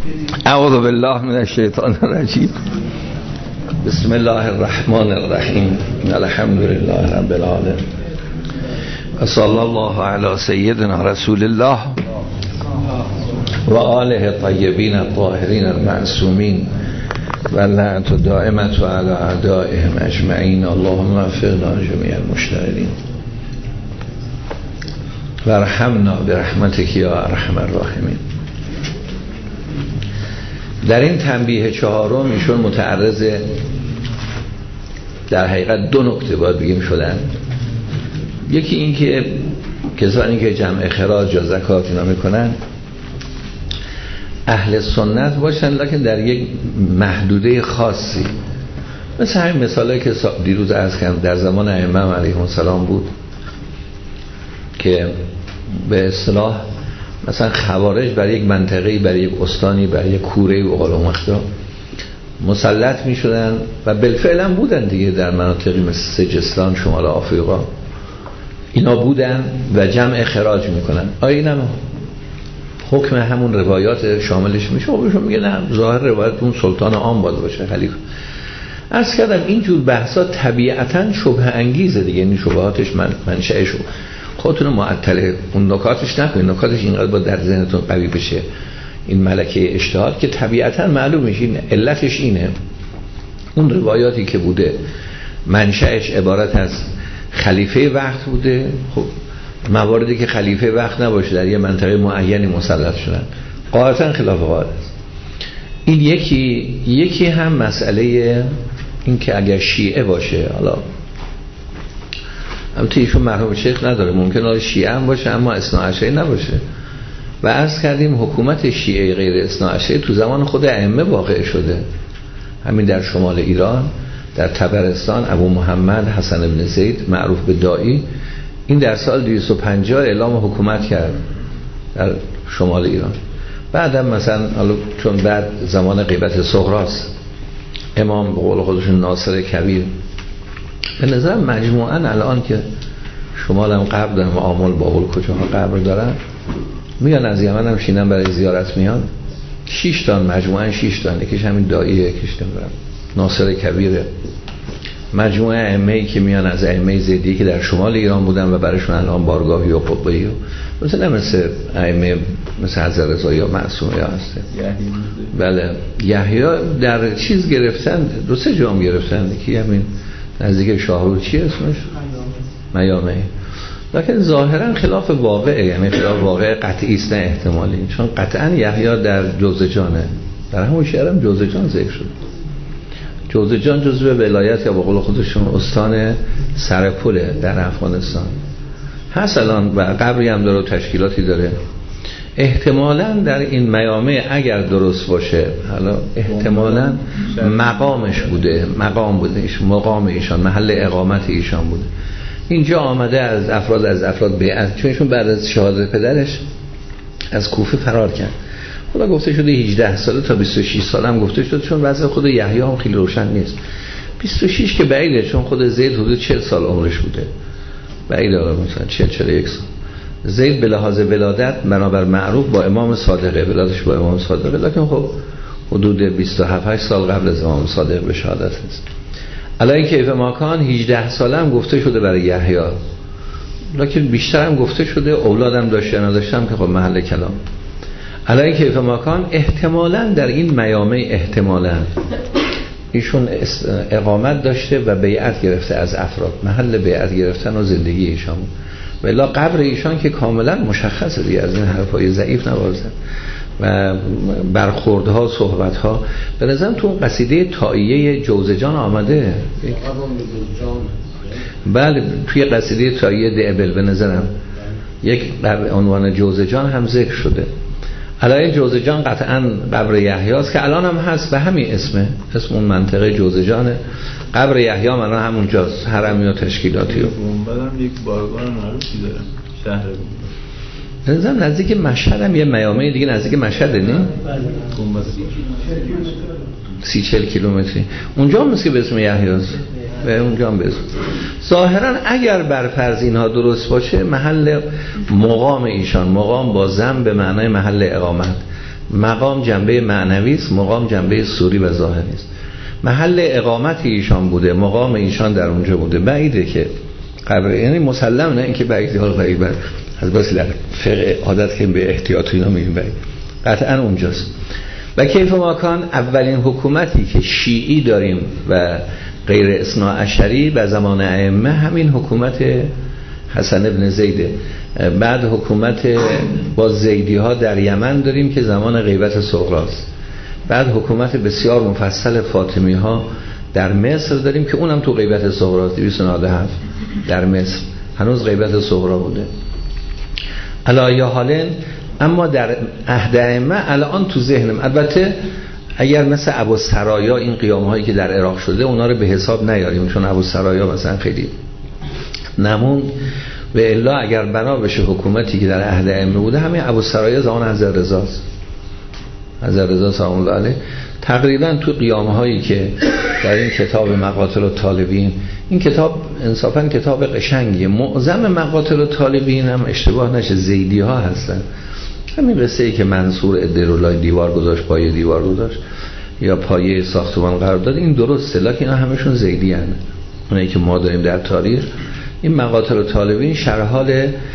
اعوذ بالله من الشیطان الرجیم. بسم الله الرحمن الرحیم. الحمد لله رب العالمین و صلی الله علی سیدنا رسول الله و آله الطیبین الطاهرین المعصومین و لعنت دائمة علی اعدائهم اجمعین. اللهم وفقنا جمیع المشتغلین و ارحمنا برحمتک یا ارحم الراحمین. در این تنبیه چهارم ایشون متعرض در حقیقت دو نکته باید بگیم شدن. یکی این که کسانی که جمع خراج یا زکات اینا میکنن اهل سنت باشن، لکن در یک محدوده خاصی، مثل همین مثالی که دیروز عرض کردم در زمان ائمه علیهم السلام بود که به اصطلاح مثلا خوارج برای یک منطقه‌ای، برای یک استانی، برای یک کوره‌ای و قال مخدا مسلط می شدن و بالفعل هم بودن دیگه. در مناطقی مثل سجستان، شمال آفریقا اینا بودن و جمع خراج میکنن. آیا اینم حکم همون روایات شاملش میشه؟ خودشون میگه نه، ظاهر روایت اون سلطان عام باید باشه، خلیفه. عرض کردم اینجور بحثا طبیعتاً شبهه انگیزه دیگه، این شبهاتش منشأشو خودتون معطله، اون نکاتش نکنید، نکاتش اینقدر با در ذهنتون قوی بشه این ملکه اجتهاد که طبیعتاً معلوم میشه. این علتش اینه اون روایاتی که بوده منشأش عبارت از خلیفه وقت بوده. خب مواردی که خلیفه وقت نباشه در یه منطقه معینی مسلط شدن قاعدتاً خلاف قاعده است. این یکی هم مسئله این که اگر شیعه باشه، حالا البته ایشون مرحوم شیخ نداره، ممکنه شیعه هم باشه اما اثناعشری نباشه. و عرض کردیم حکومت شیعه غیر اثناعشری تو زمان خود ائمه واقع شده، همین در شمال ایران، در طبرستان ابو محمد حسن بن زید معروف به داعی، این در سال 250 اعلام حکومت کرد در شمال ایران. بعدم مثلا چون بعد زمان غیبت صغراست، امام به قول خودشون ناصر کبیر، به نظر مجموعاً الان که شمال هم قبر دارن، معامل بابل کجاها قبر دارن، میان از یمن هم شینن برای زیارت میان، 6 تا مجموعاً 6 تا، یکیش همین داعیه، یکیش ناصر کبیره. مجموعه ائمه‌ای که میان از ائمه زیدی که در شمال ایران بودن و برایشون الان بارگاهی و قبه‌ای مثل ائمه مثل حضرت رضا یا معصوم یا هسته. بله، یحیی در چیز گرفتن، 2-3 جام گرفتن، یکی همین نزدیک شاهرود، چی اسمش؟ میامه. لکن ظاهرا خلاف واقعه، یعنی خلاف واقع قطعی است نه احتمالی، چون قطعا یحیی در جوزجانه، در همون شهر هم جوزجان ذکر شد. جوزجان جزو ولایت یا به قول خودشون استان سرپله در افغانستان هست الان و قبری هم داره و تشکیلاتی داره. احتمالاً در این میامه اگر درست باشه، حالا احتمالاً مقامش بوده، مقام ایشان، محل اقامت ایشان بوده. اینجا آمده از افراد بیعت، چون ایشون بعد از شهادت پدرش از کوفه فرار کرد. خدا گفته شده 18 ساله تا 26 ساله هم گفته شده، چون وضع خود یحیی هم خیلی روشن نیست. 26 که بعیده، چون خود زید حدود 40 سال عمرش بوده، بعیده مثلا 40-41 سال. زید به لحاظ ولادت بنابر معروف با امام صادقه، ولادتش با امام صادقه، لکن خب حدود 27-8 سال قبل از امام صادق به شهادت است. علی کیف ماکان 18 ساله هم گفته شده برای یحیی، لکن بیشتر هم گفته شده اولادم داشته نداشتم که خب محل کلام. علی کیف ماکان احتمالاً در این میامه احتمالاً ایشون اقامت داشته و بیعت گرفته از افراد، محل بیعت گرفتن و زندگی ایشان بود. و الا قبر ایشان که کاملا مشخصه دیگه، از این حرفای ضعیف نبازن و برخوردها، صحبتها. به نظرم تو قصیده طائیه جوزجان آمده، بله توی قصیده طائیه دعبل به نظرم یک عنوان جوزجان هم ذکر شده. علای جوزجان قطعا قبر یحیی است که الان هم هست به همین اسم اون منطقه جوزجانه. قبر یحیی هم الان همونجاست، حرمی و تشکیلاتی و گنبدم یک بارگاه معروفی داره شهر به نظرم نزدیک مشهد هم یه میامه دیگه نزدیک مشهده، نه؟ گنبد 30-40 کیلومتری اونجا هم مثل که به اسم یحیی است، به اونجا هم به اسم. ظاهرا اگر بر فرض اینها درست باشه، محل مقام ایشان، مقام با زم به معنای محل اقامت، مقام جنبه معنوی است، مقام جنبه صوری و ظاهری است. محل اقامت ایشان بوده، مقام ایشان در اونجا بوده. بعیده که قبر، یعنی مسلم نه اینکه بعیده، حالا بعید از بس فقه عادت که به احتیاط اینا میگیم بعید، قطعا اونجاست. و کیف ما کان اولین حکومتی که شیعی داریم و غیر اثناعشری به زمان ائمه همین حکومت حسن ابن زیده. بعد حکومت با زیدی ها در یمن داریم که زمان غیبت صغراست. بعد حکومت بسیار مفصل فاطمی ها در مصر داریم که اونم تو غیبت صغراست، 297 در مصر هنوز غیبت صغرا بوده. علایه حالن اما در عهد ائمه الان تو ذهنم، البته اگر مثل ابوالسرایا این قیام هایی که در عراق شده اونا رو به حساب نیاریم، چون ابوالسرایا مثلا خیلی نمون. و الا اگر بنا بشه حکومتی که در عهد ائمه بوده، همین ابوالسرایا زمان حضرت رضاست، حضرت رضا سلام الله علیه. تقریبا تو قیام هایی که در این کتاب مقاتل الطالبین، این کتاب انصافا کتاب قشنگیه، معظم مقاتل الطالبین هم اشتباه نشه زیدی ها هستن. همین قصه ای که منصور ادرولای دیوار گذاشت، پایه دیوار گذاشت یا پایه ساختمان قرار داد، این درسته، لکن اینا همشون زیدی هستن. اونایی که ما داریم در تاریخ، این مقاتل الطالبین شرح حال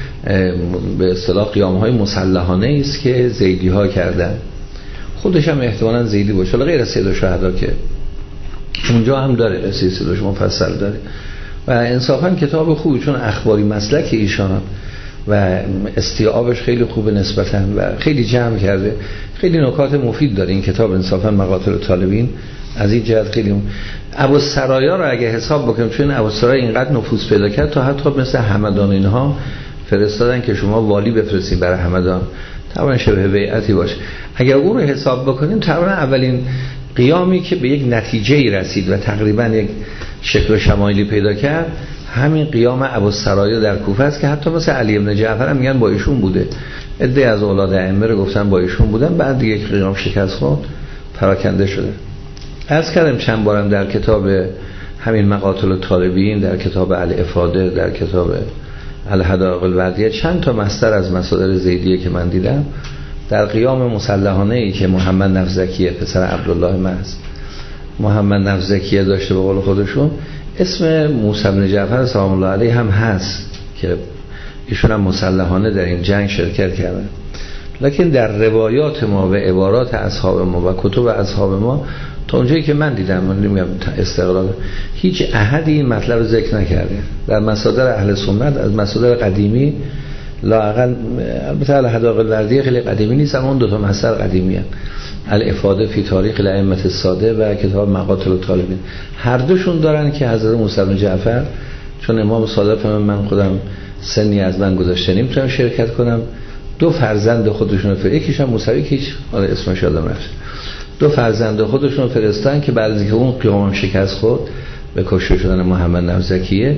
به اصطلاح قیام‌های مسلحانه است که زیدی ها کردن. خودش هم احتمالاً زیدی باشه، حالا غیر از سید الشهدا که اونجا هم داره قصه سیدش مفصل داره و انصافاً کتاب خوبی، چون اخباری مسلک ایشان و استیعابش خیلی خوبه نسبتاً و خیلی جمع کرده، خیلی نکات مفید داره این کتاب انصافاً مقاتل الطالبین. از این جهت خیلی ابوالسرایا رو اگه حساب بکنیم، چون ابوالسرایا اینقدر نفوذ پیدا کرد تا حتی مثل همدان اینها فرستادن که شما والی بفرستید برای همدان، طبعا شبه بیعتی باشه. اگر اون رو حساب بکنیم، طبعا اولین قیامی که به یک نتیجه‌ای رسید و تقریبا یک شکل و شمایلی پیدا کرد، همین قیام ابوالسرایا در کوفه است که حتی مثل علی ابن جعفر هم میگن با ایشون بوده. عده از اولاد ائمه رو گفتن با ایشون بودن، بعد دیگه قیام شکست خورد، پراکنده شده. عرض کردم چند بارم در کتاب همین مقاتل الطالبین، در کتاب الافاده، در کتاب الحدائق الوردیه، چند تا مصدر از مصادر زیدیه که من دیدم در قیام مسلحانه ای که محمد نفزکیه پسر عبدالله محض، محمد نفزکیه داشته به قول خودشون، اسم موسی بن جعفر سلام الله علیه هم هست که ایشون هم مسلحانه در این جنگ شرکت کردن. لکن در روایات ما و عبارات اصحاب ما و کتب اصحاب ما تا اونجایی که من دیدم، من نمیگم استقلال، هیچ احدی این مطلب رو ذکر نکرده. در مصادر اهل سنت از مصادر قدیمی لااقل، البته الحدائق الوردیه خیلی قدیمی نیست، اما اون دو تا مصدر قدیمی هست، الافاده فی تاریخ الائمه الساده و کتاب مقاتل الطالبین، هر دوشون دارن که حضرت موسی بن جعفر، چون امام صادق من خودم سنی از من گذشته نمیتونم شرکت کنم، دو فرزند خودشون رو یکیش هم موسوی که هیچ اسمش یادم رفت، دو فرزند خودشون رو فرستن که بعد از اینکه اون قیام شکست خورد به کشته شدن محمد نفزکیه،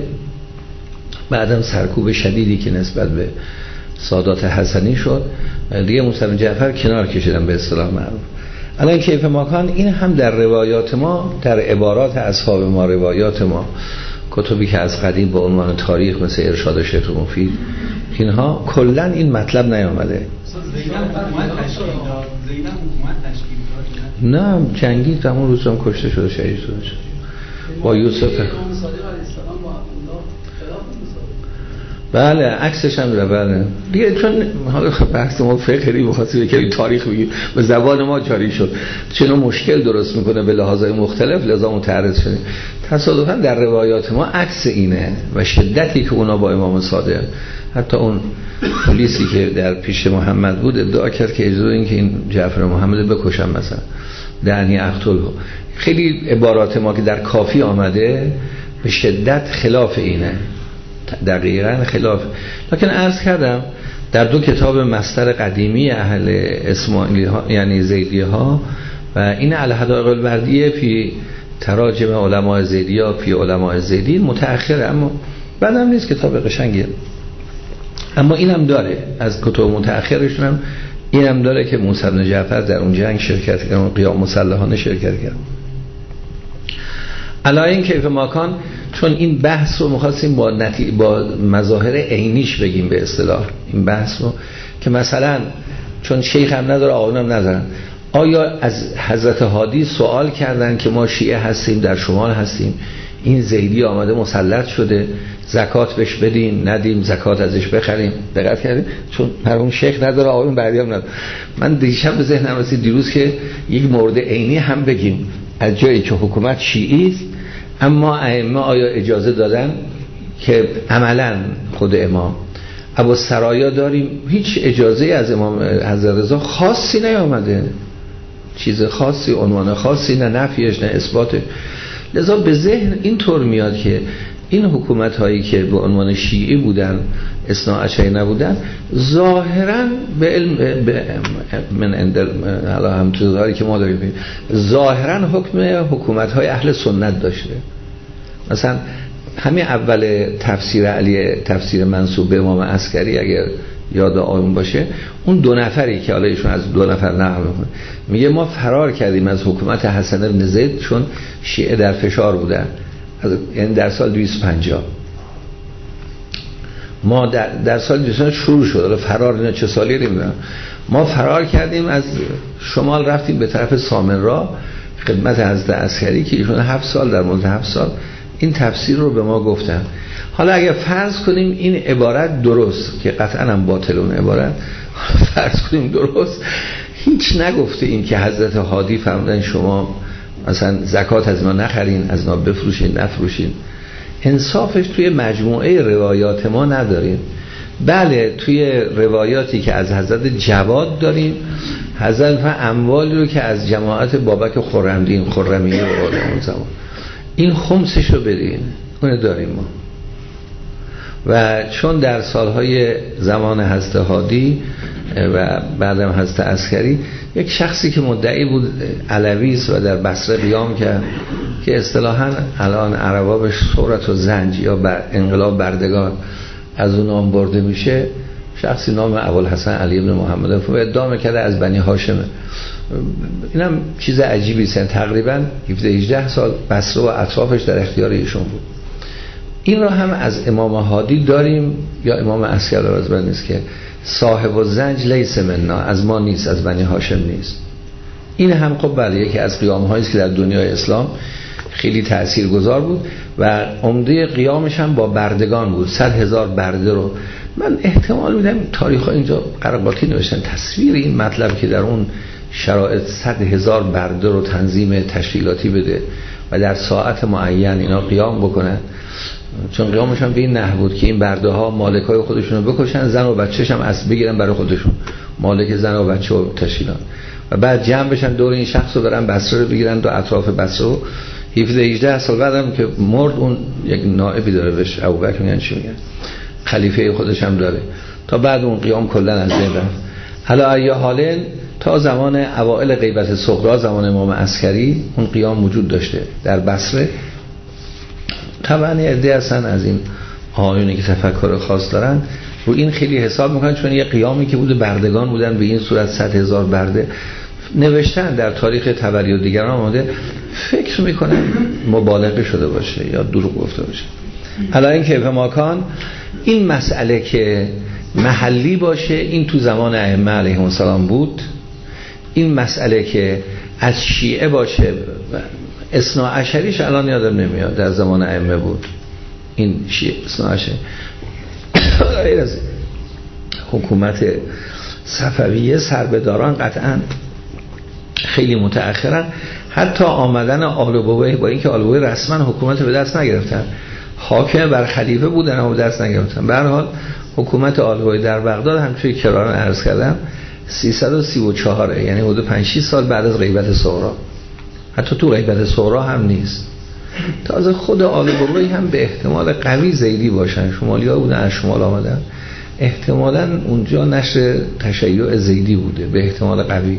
بعدم سرکوب شدیدی که نسبت به سادات حسنی شد دیگه، موسی بن جعفر کنار کشیدن به اصطلاح معروف. الان کیف ماکان این هم در روایات ما، در عبارات اصحاب ما، روایات ما، کتبی که از قدیم به عنوان تاریخ مثل ارشاد شیخ مفید، اینها کلا این مطلب نیامده. نه جنگی همون روز هم کشته شده، شهید شده با یوسف. بله عکسش هم ده. بله دیگه، چون حالا بحث ما فقهی بخاطر که تاریخ بگیم به زبان ما جاری شد، چون مشکل درست میکنه به لحاظهای مختلف، لذا متعرض شدیم. تصادفاً در روایات ما عکس اینه و شدتی که اونا با امام صادق، حتی اون پلیسی که در پیش محمد بود ادعا کرد که اجازه این که این جعفر محمد بکشم مثلا، دعنی اقتل. خیلی عبارات ما که در کافی آمده به شدت خلاف اینه، دقیقاً خلاف. لکن عرض کردم در دو کتاب مصدر قدیمی اهل اسماعیلی ها یعنی زیدی ها و این الحدائق الوردیه فی تراجم علماء زیدی ها فی علماء زیدی متأخره، اما بعدم نیست کتاب قشنگیه. اما اینم داره از کتب متأخرشون هم اینم داره که موسی بن جعفر در اون جنگ شرکت کرد، قیام مسلحانه شرکت کرد. علایه کیف ماکان، چون این بحث رو می‌خواستیم با مظاهر عینیش بگیم به اصطلاح، این بحث رو که مثلا چون شیخ هم نداره آقایون هم ندارن. آیا از حضرت هادی سوال کردن که ما شیعه هستیم، در شمال هستیم، این زیدی آمده مسلط شده، زکات بهش بدیم ندیم، زکات ازش بخریم؟ دقت کردیم؟ چون مرحوم شیخ نداره آقایون بعدی هم نداره. من دیشب به ذهنم رسید دیروز که یک مورد عینی هم بگیم، از جایی که حکومت شیعی است اما ائمه آیا اجازه دادن که عملا خود امام ابو سرایا داریم هیچ اجازه از امام حضرت رضا خاصی نیامده، چیز خاصی، عنوان خاصی، نه نفیش نه اثباتش. لذا به ذهن اینطور میاد که این حکومت هایی که به عنوان شیعی بودن، اثناعشری نبودن، ظاهرا به علم من اندل حالا هم تو که ما داریم ظاهرا حکم حکومت های اهل سنت داشته. مثلا همین اول تفسیر علی، تفسیر منسوب به امام عسکری اگر یاد آیون باشه، اون 2 نفری که حالا ایشون از 2 نفر نقل میکنه، میگه ما فرار کردیم از حکومت حسن بن زید چون شیعه در فشار بودن، یعنی در سال 250 ما در سال 250 شروع شد. حالا فرار اینا چه سالی نمیدونم. ما فرار کردیم از شمال رفتیم به طرف سامنرا خدمت حضرت عسکری که ایشون 7 سال در مدت 7 سال این تفسیر رو به ما گفتن. حالا اگه فرض کنیم این عبارت درست، که قطعا هم باطل اون عبارت، فرض کنیم درست، هیچ نگفته این که حضرت هادی فرمودن شما مثلا زکات از ما نخرین، از ما بفروشین نفروشین. انصافش توی مجموعه روایات ما نداریم. بله توی روایاتی که از حضرت جواد داریم، حضرت اموالی رو که از جماعت بابک خرمدین، خرمیه و اون زمان این خمسش رو بدین، اون داریم ما. و چون در سالهای زمان حضرت هادی و بعدم حضرت عسکری یک شخصی که مدعی بود علوی است و در بصره قیام کرد که اصطلاحاً الان عربا بهش ثورت و زنج یا انقلاب بردگان از اون نام برده میشه، شخصی نام ابوالحسن علی بن محمد و ادعا کرده از بنی هاشمه. اینم چیز عجیبی است. تقریبا 17-18 سال بصره و اطرافش در اختیار ایشون بود. این را هم از امام هادی داریم یا امام عسکری رضوان نیست که صاحب الزنج لیس منا، از ما نیست، از بنی هاشم نیست. این هم خب بله یکی از قیام هایی است که در دنیای اسلام خیلی تاثیرگذار بود و عمده قیامش هم با بردگان بود. 100,000 برده رو من احتمال میدم تاریخ ها اینجا قرقاتی نوشتن تصویر این مطلب که در اون شرایط 100,000 برده رو تنظیم تشکیلاتی بده و در ساعت معین اینا قیام بکنن، چون قیامش هم به این نحو بود که این برده ها مالکای خودشون رو بکشن، زن و بچه‌ش هم اسب بگیرن برای خودشون، مالک زن و بچه و تشکیلات، و بعد جمع بشن دور این شخص رو برن بصره رو بگیرن دو اطراف بصره. 17-18 سال بعدم که مرد اون یک نائبی داره بهش ابوبکر میگن، چی میگن، خلیفه خودش هم داره. تا بعد اون قیام کلا از بین رفت. حالا یا حالن تا زمان اوائل غیبت صغرا، زمان امام عسکری، اون قیام وجود داشته در بصره. طبعا عده هستن از این آیونی که تفکر خاص دارن رو این خیلی حساب میکنن، چون یه قیامی که بوده بردگان بودن به این صورت 100,000 برده نوشتن در تاریخ طبری و دیگران آمده، فکر میکنن مبالغه شده باشه یا دروغ گفته باشه. حالا این که به ماکان این مسئله که محلی باشه این تو زمان ائمه علیهم السلام بود، این مسئله که از شیعه باشه اثناعشریش الان یادم نمیاد در زمان ائمه بود، این شیعه اثناعشری غیر از حکومت صفویه سربداران قطعا خیلی متأخرن. حتی آمدن آل‌بویه با اینکه آل‌بویه رسما حکومت به دست نگرفتن، حاکم بر خلیفه بودن اما به دست نگرفتن. به هر حال حکومت آل‌بویه در بغداد همچون کرارن عرض کردم 334 یعنی حدود 5-6 سال بعد از غیبت صغرا، حتی تو غیبت صغرا هم نیست. تازه خود آل‌بویه هم به احتمال قوی زیدی باشن، شمالی‌ها بودن از شمال آمدن، احتمالاً اونجا نشر تشیع زیدی بوده، به احتمال قوی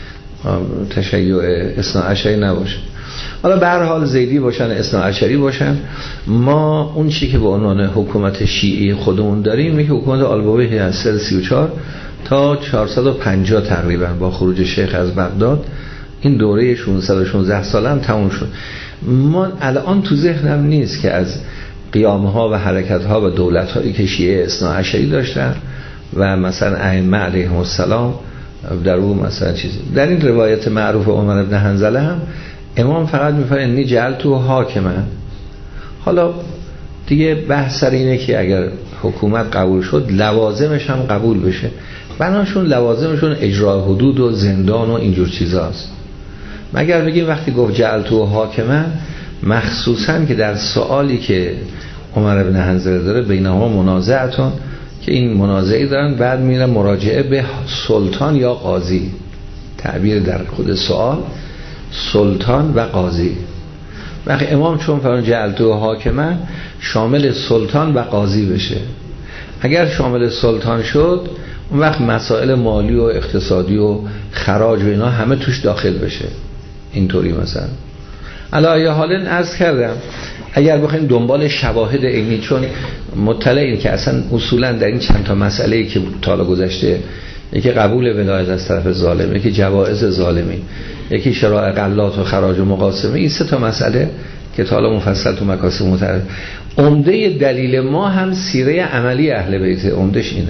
تشیع اثناعشری نباشه. حالا به هر حال زیدی باشن اثناعشری باشن، ما اون چی که به عنوان حکومت شیعی خودمون داریم میگه حکومت آل‌بویه از 34 تا 450 تقریبا با خروج شیخ از بغداد، این دوره 616 ساله هم تموم شد. ما الان تو ذهنم نیست که از قیامها و حرکتها و دولتهایی که شیعه اثناعشری داشتن و مثلا ائمه علیهم السلام در اون مثلا چیزی. در این روایت معروف عمر بن حنظله هم امام فقط میفرماید انی جعلته حاکما. حالا دیگه بحث سر اینه که اگر حکومت قبول شد لوازمش هم قبول بشه. بناشون لوازمشون اجرای حدود و زندان و اینجور چیزاست. مگر بگیم وقتی گفت جعلته حاکما، مخصوصا که در سوالی که عمر بن حنظله داره بینهما منازعتون، که این منازعی دارن، بعد میرن مراجعه به سلطان یا قاضی. تعبیر در خود سوال سلطان و قاضی. وقتی امام چون فرمان جعلته حاکما شامل سلطان و قاضی بشه. اگر شامل سلطان شد اون وقت مسائل مالی و اقتصادی و خراج و اینا همه توش داخل بشه. اینطوری مثلا علی حالا عرض کردم اگر بخوایم دنبال شواهد عینی، چون مطلعیم که اصلا اصولا در این چند تا مسئله‌ای که تا گذشته، یکی قبول ولایت از طرف ظالم، یکی جوائز ظالمی، یکی شرائع غلات و خراج و مقاسمه، این سه تا مسئله که تا حالا مفصل تو مکاسب متعرض، عمده دلیل ما هم سیره عملی اهل بیت. عمدش اینه،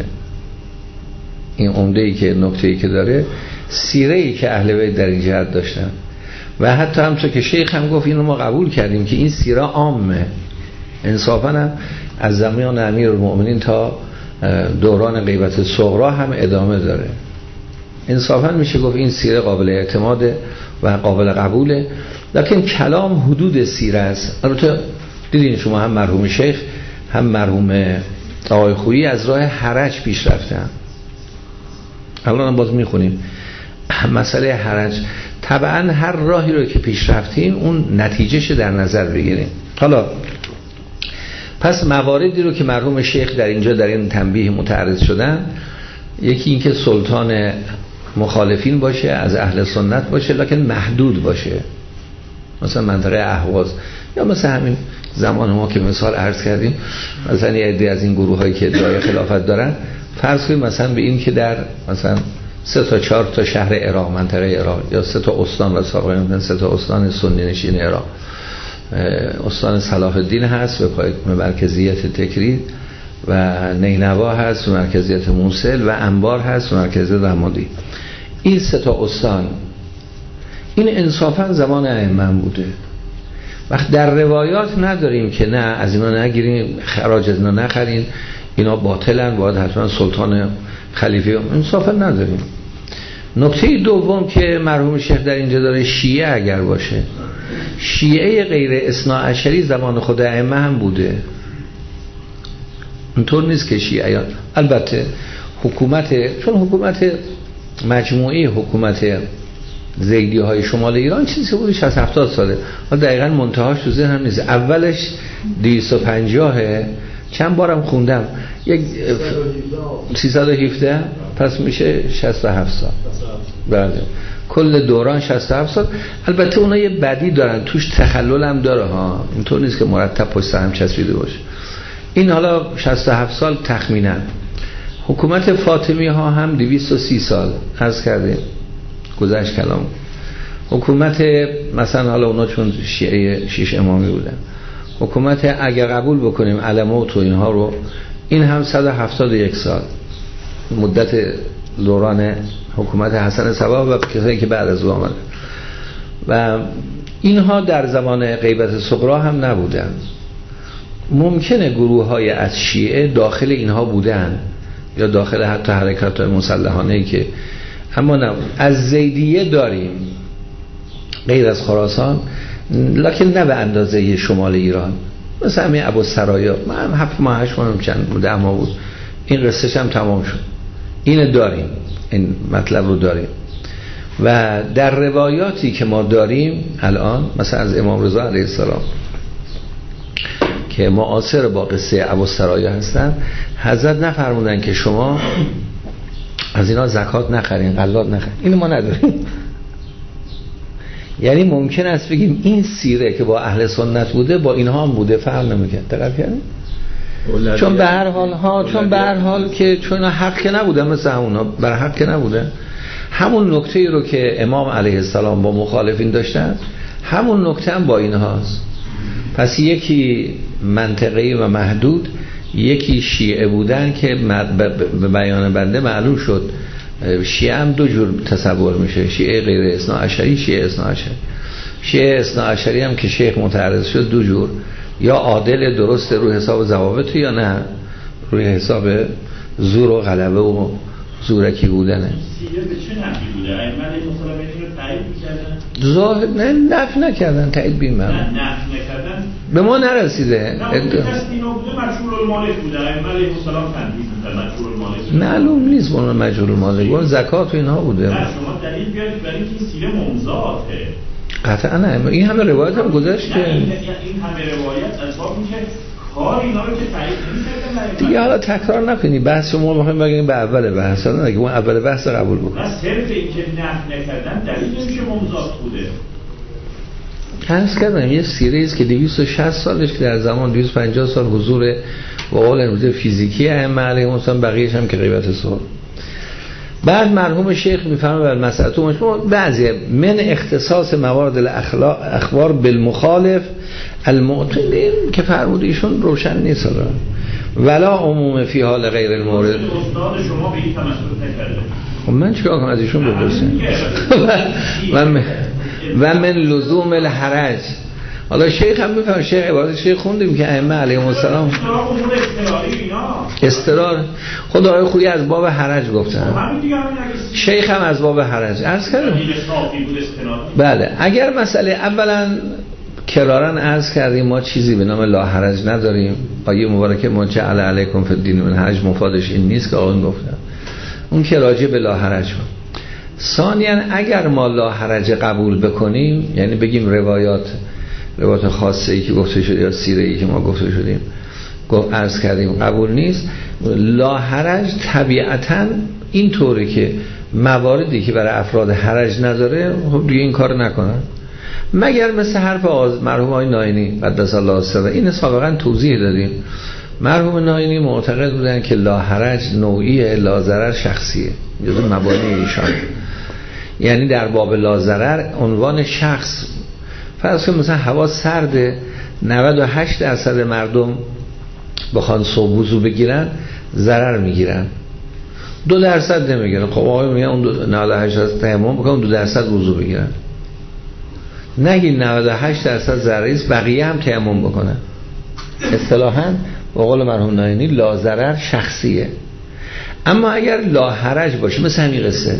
این عمده‌ای که نکته‌ای که داره سیره‌ای که اهل بیت در این جهت داشتن. و حتی همچون که شیخ هم گفت اینو ما قبول کردیم که این سیره عامه، انصافاً هم از زمان امیرالمؤمنین تا دوران غیبت صغرا هم ادامه داره. انصافاً میشه گفت این سیره قابل اعتماد و قابل قبوله، لکن کلام حدود سیره است. البته دیدین شما هم مرحوم شیخ هم مرحوم آقای خویی از راه حرج پیش رفتن. الان هم باز میخونیم مسئله حرج. طبعا هر راهی رو که پیش رفتیم اون نتیجهش در نظر بگیریم. حالا پس مواردی رو که مرحوم شیخ در اینجا در این تنبیه متعرض شدن، یکی این که سلطان مخالفین باشه، از اهل سنت باشه، لکن محدود باشه، مثلا منطقه اهواز، یا مثلا همین زمان ما که مثال عرض کردیم، مثلا یه عده از این گروه هایی که ادعای خلافت دارن، فرض کنیم مثلا به این که در مثلا 3 تا 4 تا شهر عراق، منطقه عراق، یا 3 تا استان و سابقا مثلا 3 تا استان سنی نشین عراق، استان صلاح الدین هست به مرکزیت تکرید، و نینوا هست به مرکزیت موصل، و انبار هست به مرکزیت رمادی. این 3 تا استان این انصافا زمان ائمه بوده. وقت در روایات نداریم که نه از اینا نگیریم، خراج از اینا نخرین، اینا باطلن، باید حتما سلطان خلیفه، انصافا نداریم. نکته دوم که مرحوم شیخ در اینجا داره، شیعه اگر باشه، شیعه غیر اثناعشری زمان خود ائمه هم بوده. اینطور نیست که شیعیان، البته حکومت، چون حکومت مجموعی حکومت زیدی های شمال ایران چیزی بود 60-70 ساله، دقیقاً منتهاش تو ذهنم نیست. اولش 250 چند بارم خوندم، یک 317 پس میشه 67 سال. بله کل دوران 67 سال. البته اونا یه بدی دارن، توش تخلل هم داره ها، اینطور نیست که مرتب پشت هم چسبیده باشه. این حالا 67 سال تخمینا. حکومت فاطمی ها هم 230 سال عرض کردیم گذشت کلام. حکومت مثلا حالا اونا چون شیعه 6 امامی بودن، حکومت اگر قبول بکنیم علموت و اینها رو، این هم 171 سال مدت دوران حکومت حسن صبا و کسایی که بعد از او آمده، و اینها در زمان غیبت صغرا هم نبودن. ممکنه گروه های از شیعه داخل اینها بودن یا داخل حتی حرکات مسلحانه‌ای که، اما نه. از زیدیه داریم غیر از خراسان، لکن نه به اندازه شمال ایران. مثلا همین ابوالسرایا، من 7 ماه 8 ماه چند 10 ماه بود این قصهش هم تمام شد. اینو داریم، این مطلب رو داریم. و در روایاتی که ما داریم الان، مثلا از امام رضا علیه السلام که معاصر با قصه ابوالسرایا هستن، حضرت نفرمودن که شما از اینا زکات نخرین، غلات نخرین. اینو ما نداریم. یعنی ممکن است بگیم این سیره که با اهل سنت بوده با اینها هم بوده، فرق نمیکنه. دقت کردین؟ چون به هر حال که چون حق که نبوده، مثل اونا بر حق که نبوده. همون نکته رو که امام علیه السلام با مخالفین داشتن، همون نکته هم با اینهاست. پس یکی منطقه‌ای و محدود، یکی شیعه بودن که به بیان بنده معلوم شد شیعه هم دو جور تصور میشه، شیعه غیر اثناعشری، شیعه اثناعشری. شیعه اثناعشری هم که شیخ متعرض شد دو جور، یا عادل درست روی حساب ضوابط، یا نه روی حساب زور و غلبه و زورکی بودنه. شیعه به چه نحوی بوده؟ ائمه مثلا اینو تایید می‌کردن؟ ظاهر نه، نفی نکردن، تایید بی معنی. نه نفی نکردن. به ما نرسیده. نه اون کسی اینا بوده مجهول المالک بوده، ائمه علیهم السلام تنبیه می‌کردن مجهول المالک. معلوم نیست اون مجهول المالک، اون زکات و اینها بوده. نه شما دلیل بیارید برای اینکه این سیره ممزاته. قطعا نه، این همه روایت هم گذاشت که این همه روایت از باب اینکه کار اینا رو که تایید نمی‌کردن. دیگه حالا تکرار نکنی، بحث شما می‌خوایم بگیم به اول بحث، نه دیگه اون اول بحث قبول بکن. نه صرف اینکه نفی نکردن دلیل نمیشه ممزات بوده. عرض کردم یه سیره است که 260 سالش که در زمان 250 سال حضور و قول امروز فیزیکی ائمه علیهم السلام، بقیه‌اش هم که غیبت صلح. بعد مرحوم شیخ میفهمه بر مسئله مشما بعضی من اختصاص موارد الاخبار بالمخالف المعتدل که فرمود ایشون روشن نیست ولا عموم فی حال غیر المورد. استاد شما به این تمسک نکرده. خب من چیکار کنم از ایشون بپرسیم؟ و من لزوم الحرج. حالا شیخ هم میفهم، شیخ عبارت شیخ خوندیم که ائمه علیهم السلام استرار خود آقای خویی از باب حرج گفتن، شیخ هم از باب حرج عرض کردم. بله اگر مسئله اولا کرارن عرض کردیم ما چیزی به نام لا حرج نداریم، آیه مبارکه ما جعل علیکم فی الدین من حرج مفادش این نیست که آقایون گفتن، اون که راجع به لا حرج بود. ثانیاً اگر ما لا حرج قبول بکنیم، یعنی بگیم روایات خاصه ای که گفته شده یا سیره ای که ما گفته شدیم عرض کردیم قبول نیست، لا حرج طبیعتاً این طوره که مواردی که برای افراد حرج نداره خب دیگه این کار نکنن، مگر مثل حرف مرحوم آقای ناینی قدس الله سره. این سابقا توضیح دادیم. مرحوم ناینی معتقد بودن که لا حرج نوعی لا ضرر شخصیه، جزو مبانی ایشان، یعنی در باب لا ضرر عنوان شخص، فرض کنید مثلا هوا سرده 98% مردم بخوان صبح وضو بگیرن ضرر میگیرن، 2% نمیگیرن. خب آقای میگن اون 98% تیمم بکنن 2% وضو بگیرن، نگین 98% ضرری است بقیه هم تیمم بکنن. اصطلاحاً به قول مرحوم ناینی لا ضرر شخصیه. اما اگر لا حرج باشه مثل همین قصه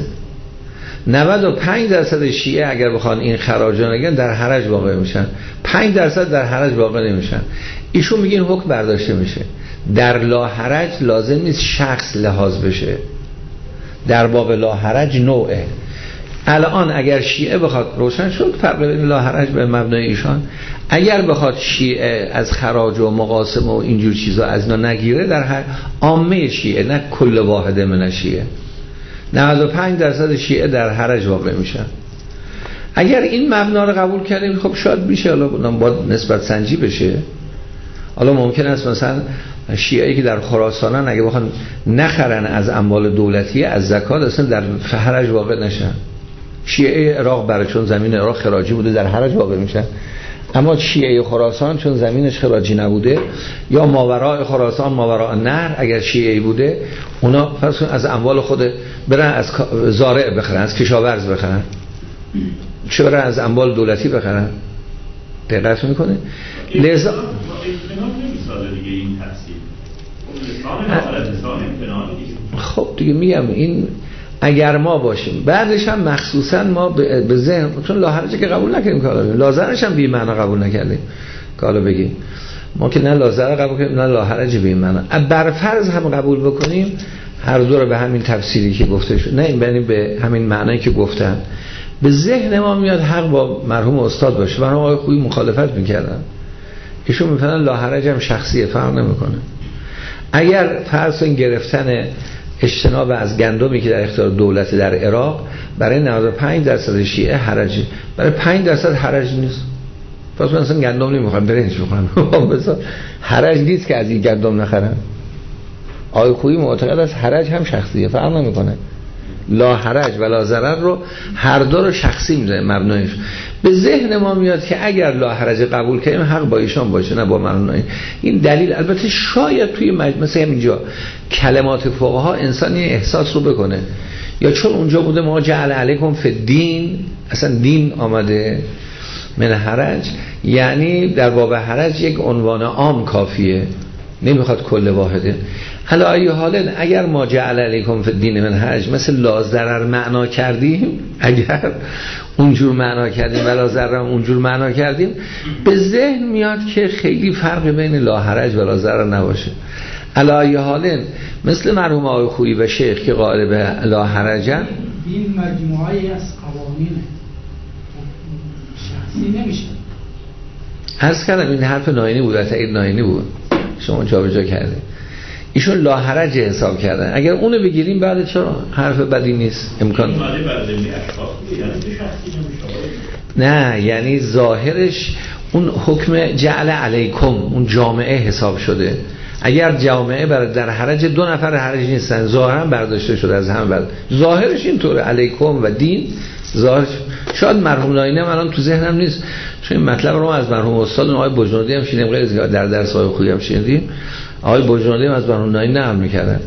95% شیعه اگر بخوان این خراجا نگن در حرج واقع میشن، 5% در حرج واقع نمیشن. ایشون میگن حکم برداشته میشه. در لا حرج لازم نیست شخص لحاظ بشه، در باب لا حرج نوعه. الان اگر شیعه بخواد، روشن شد فرق بین لا حرج به مبنای ایشان، اگر بخواد شیعه از خراج و مقاسم و اینجور چیزا از اینا نگیره، در عامه شیعه نه کل واحده من شیعه 95% شیعه در حرج واقع میشن. اگر این مبنا رو قبول کردیم خب شاید میشه، حالا با نسبت سنجی بشه. حالا ممکن است مثلا شیعه‌ای که در خراسانن اگه بخوان نخرن از اموال دولتی از زکات اصلا در حرج واقع نشن. شیعه عراق برای چون زمین عراق خراجی بوده در حرج واقع میشن، اما شیعه خراسان چون زمینش خراجی نبوده، یا ماوراء خراسان ماوراء نهر اگر شیعه‌ای بوده، اونا فرض کن از اموال خود برن از زارع بخرن، از کشاورز بخرن، چه برن از اموال دولتی بخرن. دقت میکنه؟ لذا خب دیگه میگم این اگر ما باشیم بعدش هم مخصوصا ما به ذهن، چون لا حرج که قبول نکردیم که لازرش هم بی معنا قبول نکردیم که حالا بگیم ما که نه لازر قبول کردیم نه لا حرج بی معنا، بر فرض هم قبول بکنیم هر دو رو به همین تفسیری که گفته شد، نه این یعنی به همین معنی که گفتن، به ذهن ما میاد حق با مرحوم استاد باشه. مرحوم آقای خویی مخالفت میکردن، ایشون میفهمن لا حرج هم شخصیه، فرق نمیکنه. اگر فرض این گرفتن اجتناب از گندمی که در اختیار دولت در عراق برای 95% شیعه حرجی، برای 5% حرج نیست. پس مثلا گندم نمیخوام برنج بخورم، مثلا حرج نیست که از این گندم نخرن. آقای خویی معتقد است حرج هم شخصیه، فرق نمیکنه. لا حرج و لا ضرر رو هر دو رو شخصی میذاره مبنایش. به ذهن ما میاد که اگر لا حرج قبول کنیم حق با ایشان باشه نه با مبنای این دلیل. البته شاید توی مثلا اینجا کلمات فقها انسانی احساس رو بکنه یا چون اونجا بوده ما جعل علیکم فی الدین، اصلا دین آمده من حرج، یعنی در باب حرج یک عنوان عام کافیه، نمیخواد کل واحده. علی ای حال اگر ما جعل علیکم فی الدین من حرج مثل لا ضرر معنا کردیم، اگر اونجور معنا کردیم ولا ضرر اونجور معنا کردیم، به ذهن میاد که خیلی فرق بین لا حرج و لا ضرر نباشه. علی ای حال مثل مرحوم آقای خویی و شیخ که قائل به لا حرجن، این مجموعه‌ای از قوانین شخصی نمیشه. عرض کردم این حرف ناینی بود، تایید ناینی بود، شما جابجا کرده. ایشون لا حرج حساب کردن. اگر اونو بگیریم بعد چرا حرف بدی نیست، امکان نه، یعنی ظاهرش اون حکم جعل علیکم اون جامعه حساب شده. اگر جامعه در حرج، دو نفر حرج نیستن، ظاهرا برداشته شده از همه بعد، ظاهرش اینطوره علیکم و دین ظاهرش. شاید مرحوم ناینی هم الان تو ذهنم نیست، چون این مطلب رو از مرحوم استاد آقای بجنودی هم شنیدیم، غیر از در درس های خویی هم شنیدیم، آقای بجنودی هم از مرحوم ناینی نقل می‌کردن.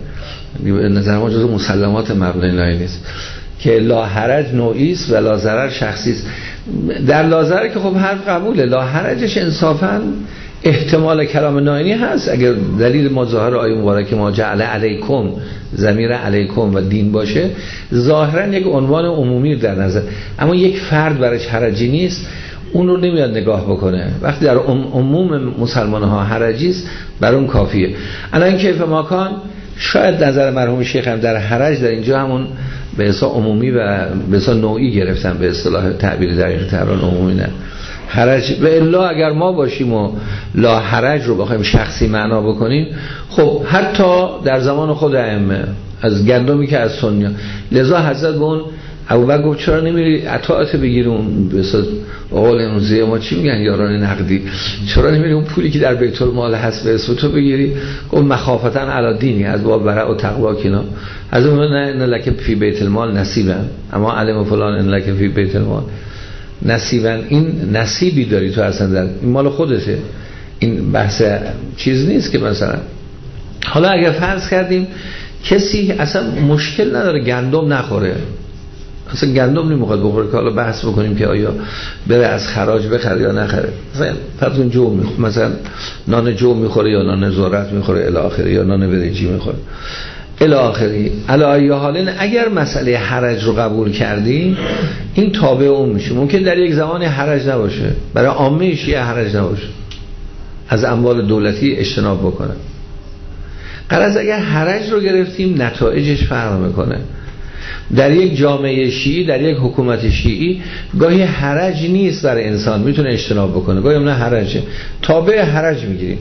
نظر ما جزو مسلمات مرحوم ناینی است که لا حرج نوعی است و لا ضرر شخصی است. در لا ضرر که خب حرف قبوله، لا حرجش انصافاً احتمال کلام ناینی هست، اگر دلیل مظاهر آیه مبارکه ما جعل علیکم ضمیر علیکم و دین باشه، ظاهرا یک عنوان عمومی در نظر، اما یک فرد برش حرجی نیست، اون رو نمیاد نگاه بکنه. وقتی در عموم مسلمان ها حرجی است، بر اون کافیه. الان کیف ماکان شاید نظر مرحوم شیخ هم در حرج در اینجا همون به حساب عمومی و به حساب نوعی گرفتن، به اصطلاح تعبیر دقیق تر عمومی نه حرج. و الا اگر ما باشیم و لا حرج رو بخوایم شخصی معنا بکنیم، خب حتی در زمان خود ائمه از گندمی که از سنیا، لذا حضرت به اون ابوبکر گفت چرا نمیری عطاعت بگیری، اون به اصطلاح قول امروزی ما چی میگن یاران نقدی، چرا نمیری اون پولی که در بیت المال هست به اسم تو بگیری؟ گفت مخافتا علی دینی، از باب ورع و تقوا کینا. از اون نه لک فی بیت المال نصیبا، اما علم فلان ان لک فی بیت المال نصیبا، این نصیبی داری تو اصلا، در این مال خودته، این بحث چیز نیست که مثلا. حالا اگر فرض کردیم کسی اصلا مشکل نداره گندم نخوره، اصلا گندم نمیخواد بخوره، که حالا بحث بکنیم که آیا بره از خراج بخره یا نخره، مثلا جو میخوره، مثلا نان جو میخوره یا نان ذرت میخوره الی آخره، یا نان ورجی میخوره الی آخری. علی ای حال اگر مسئله حرج رو قبول کردی، این تابع اون میشه. ممکن در یک زمان حرج نباشه، برای عامه شیعه حرج نباشه، از اموال دولتی اجتناب بکنه. غرض اگر حرج رو گرفتیم نتایجش فرق میکنه. در یک جامعه شیعی، در یک حکومت شیعی گاهی حرج نیست برای انسان، میتونه اجتناب بکنه، گاهی نه حرجه، تابع حرج میگیریم.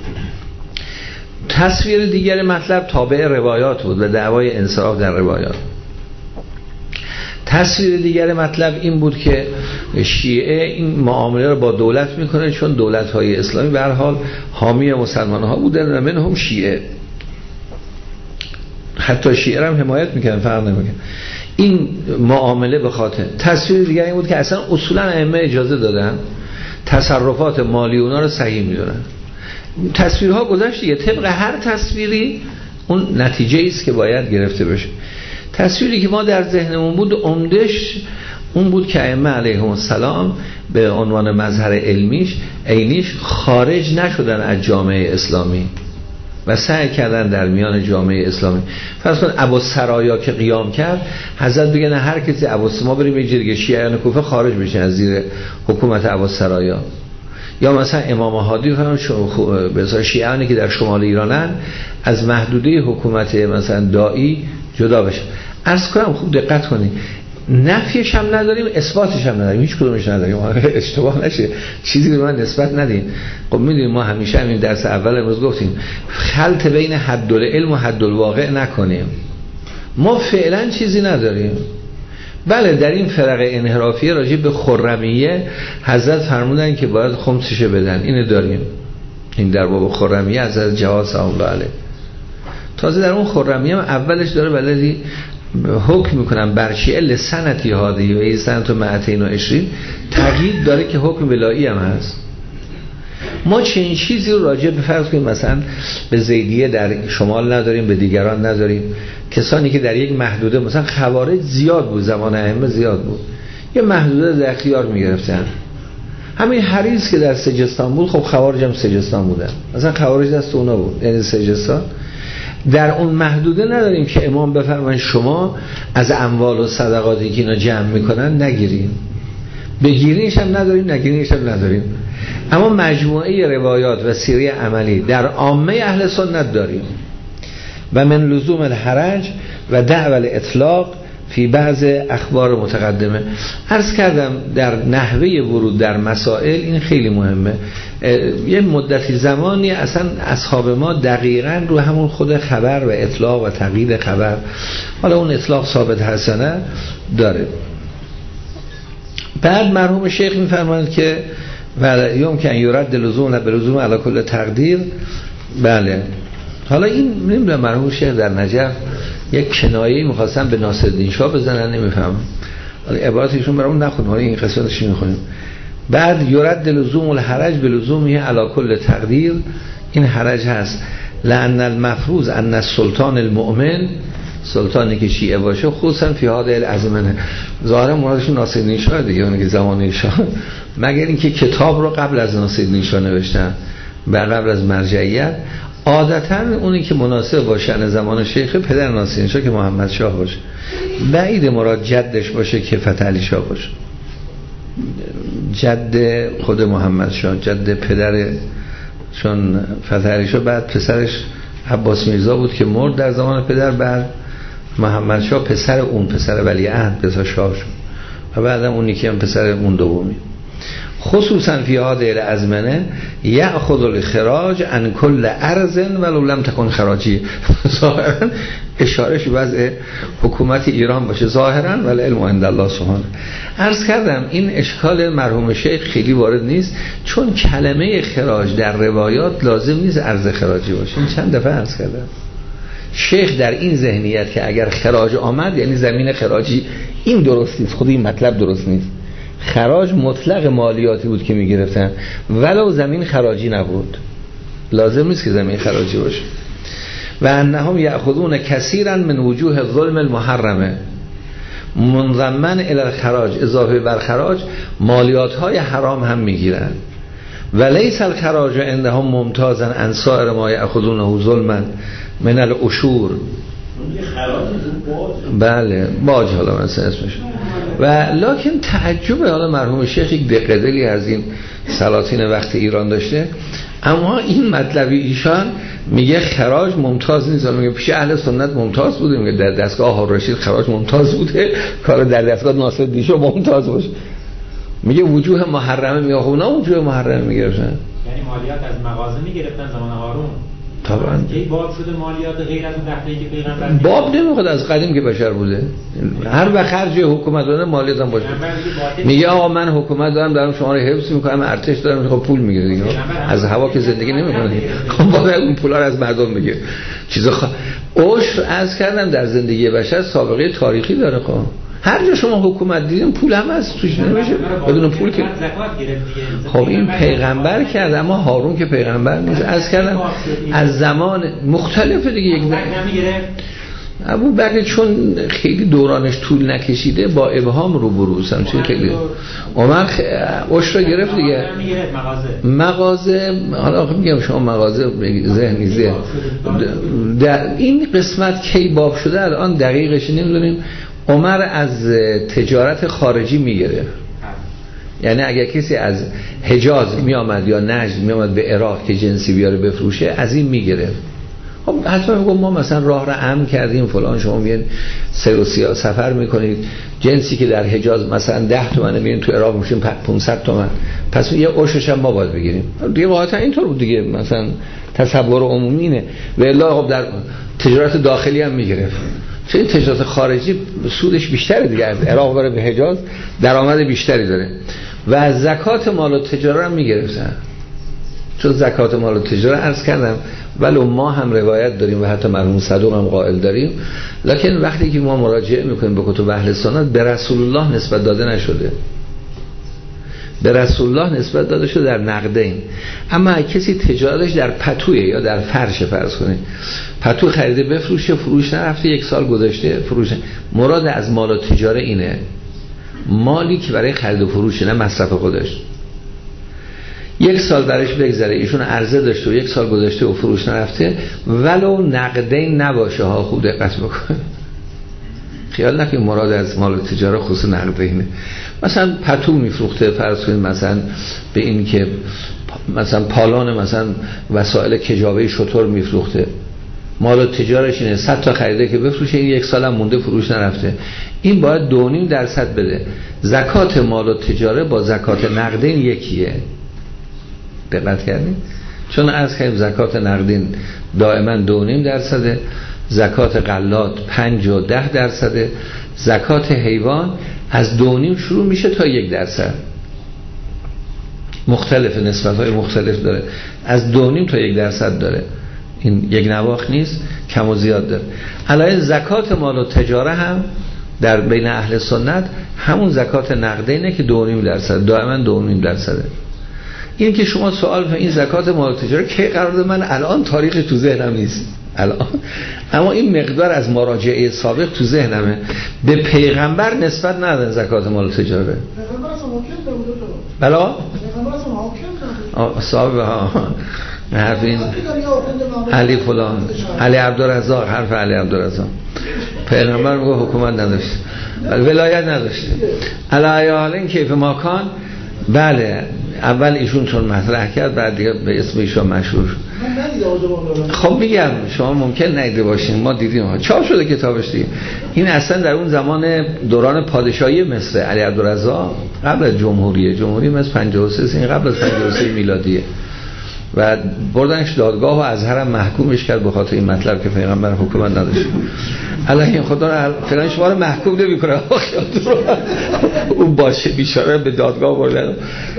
تصویر دیگر مطلب تابع روایات بود و دعوای انصراف در روایات. تصویر دیگر مطلب این بود که شیعه این معامله رو با دولت میکنه، چون دولت‌های اسلامی به هر حال حامی مسلمان‌ها بودن و منهم شیعه، حتی شیعه هم حمایت میکنن، فرق نمیکنه این معامله. به خاطر تصویر دیگر این بود که اصلا اصولا ائمه اجازه دادن تصرفات مالی اونا رو صحیح میدونن. تصویرها گذشت دیگه، طبق هر تصویری اون نتیجه ایست که باید گرفته بشه. تصویری که ما در ذهنمون بود عمدش اون بود که ائمه علیهم السلام به عنوان مظهر علمیش عینیش خارج نشدن از جامعه اسلامی و سعی کردن در میان جامعه اسلامی. فرض کن ابوالسرایا که قیام کرد، حضرت بگه نه هر کسی ما بریم یه جریگه شیعیان کوفه خارج بشن از زیر حکومت ابوالسرایا، یا مثلا امام هادی هم به شیعیانی که در شمال ایرانن از محدوده حکومت مثلا داعی جدا بشن. عرض کنم خوب دقت کنید، نفیش هم نداریم، اثباتش هم نداریم، هیچ کدومش نداریم، اشتباه نشه چیزی به من نسبت ندیم. خب میدونیم ما همیشه همین درس اول امروز گفتیم خلط بین حد العلم و حد الواقع نکنیم. ما فعلا چیزی نداریم. بله در این فرق انحرافیه راجع به خرمیه حضرت فرمودن که باید خمسش بدن، اینو داریم، این در باب خرمیه حضرت جواد سلام الله علیه. تازه در اون خرمیه هم اولش داره بلدی حکم میکنن بر شیعه لسنتی هادی و ای سنت و معتین و اشرین، تقیید داره که حکم ولایی هم هست. ما چنین چیزی رو راجع به فرض کنیم مثلا به زیدیه در شمال نداریم، به دیگران نداریم. کسانی که در یک محدوده مثلا خوارج زیاد بود، زمان ائمه زیاد بود، یه محدوده در اختیار میگرفتن. همین حریص که در سجستان بود، خب خوارج هم سجستان بودن، مثلا خوارج دست اونا بود، یعنی سجستان. در اون محدوده نداریم که امام بفرمایند شما از اموال و صدقاتی که اینا جمع میکنن نگیریم، بگیرینش هم نداریم، نگیرینش هم نداریم. اما مجموعه روایات و سیره عملی در عامه اهل سنت داریم. و من لزوم الحرج و دعوی الاطلاق فی بعض اخبار متقدمه. عرض کردم در نحوه ورود در مسائل این خیلی مهمه. یه مدتی زمانی اصلا اصحاب ما دقیقاً رو همون خود خبر و اطلاق و تقیید خبر، حالا اون اطلاق ثابت حسنه داره. بعد مرحوم شیخ میفرمایند که بله یمکن یرد لزوم به لزوم علی کل تقدیر. بله حالا این نمیدونم مرحوم شیخ در نجف یک کنایه‌ای می‌خواستن به ناصرالدین شاه بزنن، نمیفهمم حالا عبارتشون برام نخونم، حالا این قسمتش می‌خونیم. بعد یرد لزوم الحرج به لزومه علی کل تقدیر، این حرج هست لأن المفروض ان السلطان المؤمن، سلطانی که شیعه باشه خصوصا فی هذه الازمنه، ظاهرا مرادشون ناصرالدین شاه دیگه، اون که زمان شاه، مگر اینکه کتاب رو قبل از ناصرالدین شاه نوشتن و قبل از مرجعیت. عادتا اونی که مناسب باشه زمان شیخ پدر ناصرالدین شاه که محمد شاه باشه، بعید مراد جدش باشه که فتح علی شاه باشه، جد خود محمد شاه، جد پدر، چون فتح علی شاه بعد پسرش عباس میرزا بود که مرد در زمان پدر، بعد محمد شاه پسر اون، پسر ولیعهد، پسر شاه شد و بعدم اونی که هم پسر اون دومی. خصوصا فی هذه الازمنه یأخذ الخراج عن کل ارض ولو لم تکن خراجی. ظاهرا اشارهش وضع حکومت ایران باشه ظاهرا، ولی علم عند الله سبحانه. عرض کردم این اشکال مرحوم شیخ خیلی وارد نیست، چون کلمه خراج در روایات لازم نیست ارز خراجی باشه. این چند دفعه عرض کردم شیخ در این ذهنیت که اگر خراج آمد یعنی زمین خراجی، این درست نیست، خود این مطلب درست نیست. خراج مطلق مالیاتی بود که میگرفتن ولو زمین خراجی نبود، لازم نیست که زمین خراجی باشه. و انهم یأخذون کثیرا من وجوه الظلم المحرمه منضمن الی الخراج، اضافه بر خراج مالیات های حرام هم میگیرن. و لیس الخراج عندهم ممتازا عن سایر ما یأخذونه ظلما من العشور. بله باج، حالا مثلا اسمش. و لکن تعجب حالا مرحوم شیخ یک دقیقی از این سلاطین وقت ایران داشته، اما این مطلبی ایشان میگه خراج ممتاز نیست، میگه پیش اهل سنت ممتاز بوده، میگه در دستگاه هارون رشید خراج ممتاز بوده، کار در دستگاه ناصرالدین شاه ممتاز باشه. میگه وجوه محرمه، میگه خب نه وجوه محرمه میگرفتن، یعنی مالیات از مغازه میگرفتن زمان هارون. طبعا کی باب شده مالیات غیر از اون دفعه‌ای که پیغمبر باب نمیخواد، از قدیم که بشر بوده هر وقت خرج حکومت داره مالیات هم باشه. میگه آقا من حکومت دارم شما رو حفظ میکنم، ارتش دارم، خب پول میگیره دیگه، از هوا که زندگی نمیکنه، خب باید اون پولا رو از مردم میگیره. چیزا عشر از کردم در زندگی بشر سابقه تاریخی داره. خب هر جا شما حکومت دیدین پول هم هست توش، نمیشه بدون پول که. خب این پیغمبر کرد، اما هارون که پیغمبر نیست. از کردم از زمان مختلف دیگه. یک ابو بکر چون خیلی دورانش طول نکشیده با ابهام روبروسن، چون خیلی عمر عشر رو گرفت دیگه. مغازه حالا میگم شما مغازه ذهنی ذهن در این قسمت کی باب شده الان دقیقش نمیدونیم. عمر از تجارت خارجی میگرفت، یعنی اگر کسی از حجاز میامد یا نجد میامد به عراق که جنسی بیاره بفروشه، از این میگرفت. خب حتما میگم ما مثلا راه را امن کردیم فلان، شما میگن سیر و سفر میکنید، جنسی که در حجاز مثلا 10 تومنه میرین تو عراق میشین 500 تومن، پس یه عشرش هم ما باید بگیریم دیگه. واقعا اینطور بود دیگه، مثلا تصور عمومی اینه. و الا خب در تجارت داخلی هم میگرفت، چون این تجارت خارجی سودش بیشتره دیگه، از عراق بره به حجاز درآمد بیشتری داره. و از زکات مال و تجاره هم میگرفتن، چون زکات مال و تجاره عرض کردم ولو ما هم روایت داریم و حتی مرحوم صدوق هم قائل داریم، لکن وقتی که ما مراجعه میکنیم به کتب اهل سنت به رسول الله نسبت داده نشده. به رسول الله نسبت داده شده در نقدین. اما کسی تجارتش در پتوه یا در فرش، فرض کنید پتو خریده بفروشه، فروش نرفته، 1 سال گذشته فروش. مراد از مال و تجاره اینه مالی که برای خرید و فروش نه مصرف خودش. 1 سال درش بگذره ایشون عرضه داشته و 1 سال گذشته و فروش نرفته، ولو نقدین نباشه ها، خوب دقت بکن. خیال نکنید مراد از مال و تجاره خصوص نقدینه. مثلا پتو میفروخته، فرض کنید مثلا به این که مثلا پالان مثلا وسایل کجاوه شتر میفروخته، مال و تجارش اینه 100 تا خریده که بفروشه، این 1 سال هم مونده فروش نرفته، این باید 2.5% بده. زکات مال و تجاره با زکات نقدین یکیه. دقت کردین؟ چون از خیلی زکات نقدین دائما 2.5%، زکات غلات 5 و 10%، زکات حیوان از 2.5 شروع میشه تا 1%. مختلف، نسبت‌های مختلف داره، از 2.5 تا 1% داره. این یک نواخت نیست، کم و زیاد داره. علاوه زکات مال و تجاره هم در بین اهل سنت همون زکات نقدینه که 2.5%، دائما 2.5%. این که شما سوال این زکات مال و تجاره کی قرار داد، من الان تاریخی تو ذهنم نیست الان، اما این مقدار از مراجعه سابق تو ذهنمه. به پیغمبر نسبت ندادن زکات مال و تجاره. پیغمبر اصلا حاکم نبوده تو. بلا؟ پیغمبر اصلا حاکم نبوده. صاحب ها حرف این علی فلان، علی عبدالرزاق، حرف علی عبدالرزاق. پیغمبر میگه حکومت نداشت، ولایت نداشت. علی حالین کیف ماکان. بله اول ایشون چون مطرح کرد، بعد دیگه به اسم ایشون مشهور شد. خب میگم شما ممکن ندیده باشین، ما دیدیم، چاپ شده کتابش دیگه. این اصلا در اون زمان دوران پادشاهی مصر، علی عبدالرزاق قبل از جمهوری مصر 53، این قبل از 53 میلادیه، و بردنش دادگاه و ازهر هم محکومش کرد به خاطر این مطلب که پیغمبر حکومت نداشت. الان خدا فلان شما رو محکوم نمی‌کنه، اون باشه بیچاره به دادگاه بردن.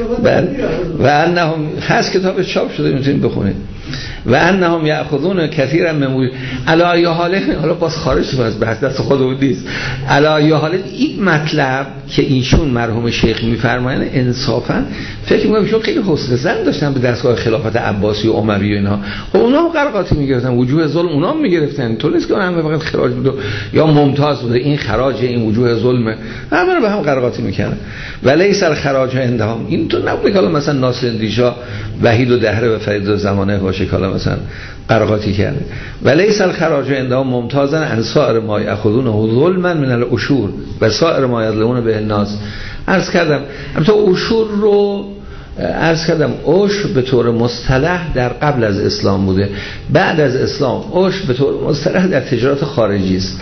و انهم هست کتابش چاپ شده میتونید بخونید. و انهم یاخذون کثیرا من علی حاله، حالا باز خارج شد از بحث، دست خودمون نیست. علی حاله این مطلب که ایشون مرحوم شیخ میفرمایند انصافا فکر می‌کنم ایشون خیلی حسن ظن داشتن به دستگاه خلافت عباسی و اموی و اینا. خب اونا هم قرقاتی میگرفتن، وجوه ظلم اونا هم میگرفتن، تو نیست که اونم فقط خراج بود یا ممتاز بود، این خراج این وجوه ظلمه، همه رو به هم قرقاتی میکردن. ولیس الخراج عندهم، این تو نبود که مثلا ناصرالدین شاه وحید و دهره و فرید و زمانه باشه که مثلا قرقاتی کرده. ولیس الخراج عندهم ممتازا عن سائر ما یاخذونه ظلما من الاشور و سائر ما یظلمون به الناس. عرض کردم البته اشور رو عرض کردم عشر به طور مصطلح در قبل از اسلام بوده، بعد از اسلام عشر به طور مصطلح در تجارت خارجی است.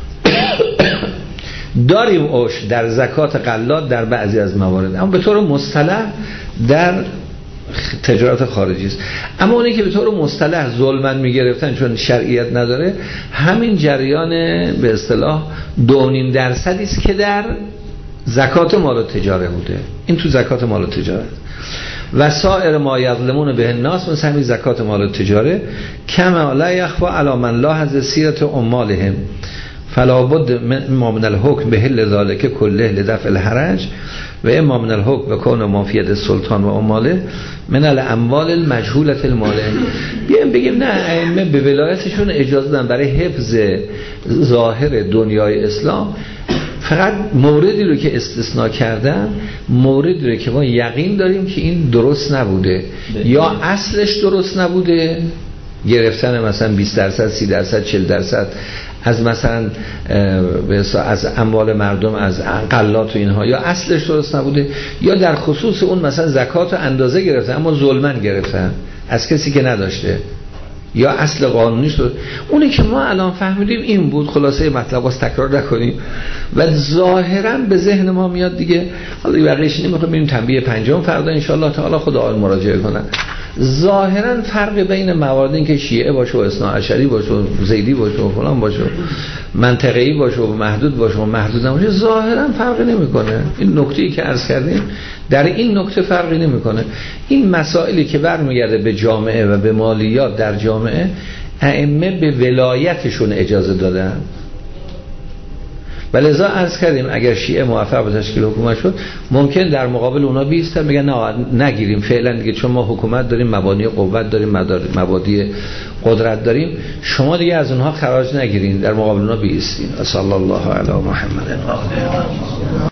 داریم عشر در زکات غلات در بعضی از موارد، اما به طور مصطلح در تجارت خارجی است. اما اونی که به طور مصطلح ظلمن میگرفتن چون شرعیت نداره، همین جریان به اصطلاح 2.5% است که در زکات مال و تجاره بوده. این تو زکات مال و تجاره. و سائر ما یظلمون به الناس، مثل همین زکات مال و تجاره، کما لا یخفى علی من لاحظ سیرت اموالهم فلا بد ما من الحکم به حل ذلك کله لدفع الحرج و اما من الحکم بکون مافیت السلطان و امواله من الاموال المجهوله الماله. بیایم بگیم نه ائمه به ولایتشون اجازه دادن برای حفظ ظاهر دنیای اسلام، فقط موردی رو که استثناء کردن، موردی رو که ما یقین داریم که این درست نبوده یا اصلش درست نبوده، گرفتن مثلا 20%، 30%، 40% از مثلا از اموال مردم، از غلات و اینها، یا اصلش درست نبوده، یا در خصوص اون مثلا زکات و اندازه گرفتن اما ظلمن گرفتن از کسی که نداشته، یا اصل قانونیش رو. اونی که ما الان فهمیدیم این بود. خلاصه مطلب واسه تکرار نکنیم و ظاهرا به ذهن ما میاد دیگه. حالا بقیه‌اش نمیخوام بریم تنبیه پنجم فردا ان شاء الله تعالی خدا آل مراجعه کنن. ظاهرا فرق بین موارد این که شیعه باشه و اثناعشری باشه و زیدی باشه و فلان باشه، منطقه‌ای باشه و محدود باشه و محدود نباشه، ظاهرا فرق نمیکنه. این نکته‌ای که عرض کردیم در این نکته فرقی نمیکنه. این مسائلی که برمیگرده به جامعه و به مالیات در جامعه، ائمه به ولایتشون اجازه دادن. ولذا عرض کردیم اگر شیعه موفق به تشکیل حکومت شد ممکن در مقابل اونا بیستن بگن نه نگیریم فعلا دیگه، چون ما حکومت داریم، مبانی قوت داریم، مبادی قدرت داریم، شما دیگه از اونها خراج نگیرین، در مقابل اونا بیستین. صلی الله علی محمد.